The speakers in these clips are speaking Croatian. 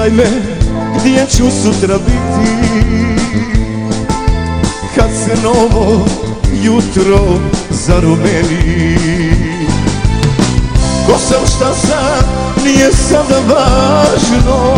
Pitaj me gdje ću sutra biti, kad se novo jutro zarumeni. Ko sam, šta sam, nije sada važno,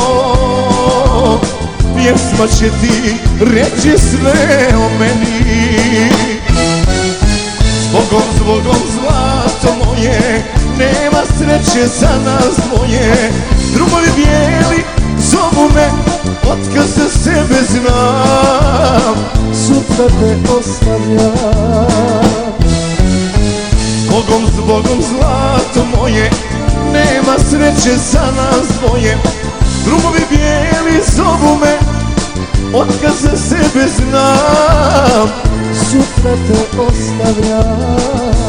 pjesma će ti reći sve o meni. Zbogom, zbogom, zlato moje, nema sreće za nas dvoje. Drugovi bijeli zovu me, otkad za sebe znam, sutra te ostavljam. Zbogom, zbogom, zlato moje, nema sreće za nas dvoje. Drugovi bijeli zovu me, otkad za sebe znam, sutra te ostavljam.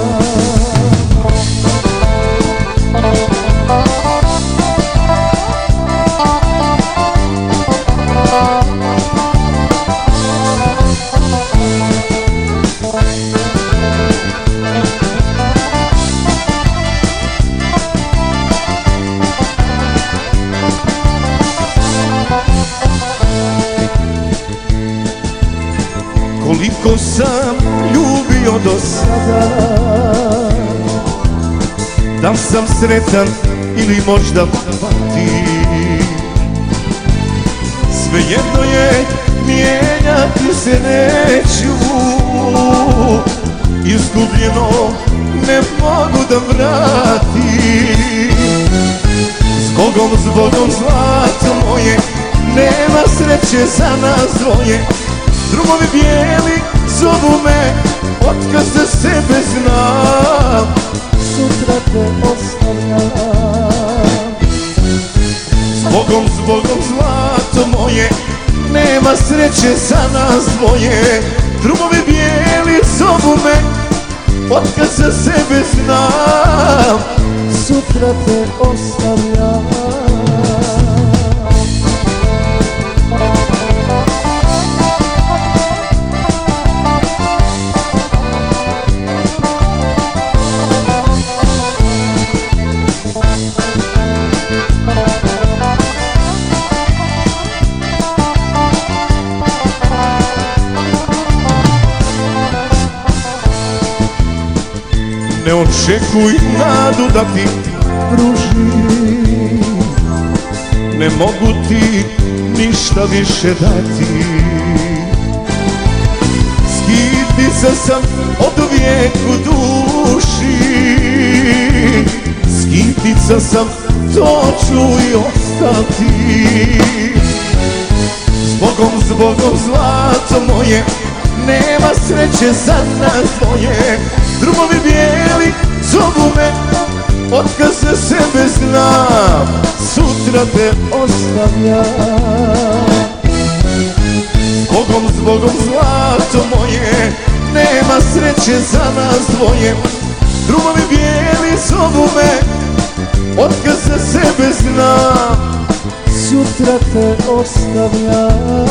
Koliko sam ljubio do sada, da sam sretan ili možda patim, svejedno je, mijenjati se neću, izgubljeno ne mogu da vratim. Zbogom, zbogom, zlato moje, nema sreće za nas dvoje. Drugovi bijeli zovu me, otkad za sebe znam, sutra te ostavljam. Zbogom, zbogom, zlato moje, nema sreće za nas dvoje. Drugovi bijeli zovu me, otkad za sebe znam, sutra te ostavljam. Ne očekuj nadu da ti pružim, ne mogu ti ništa više dati. Skitica sam od uvijek u duši, skitica sam, to ću i ostati. Zbogom, zbogom, zlato moje, nema sreće za nas dvoje. Drugovi bijeli zovu me, otkad za sebe znam, sutra te ostavljam. Zbogom, zbogom, zlato moje, nema sreće za nas dvoje. Drugovi bijeli zovu me, otkad za sebe znam, sutra te ostavljam.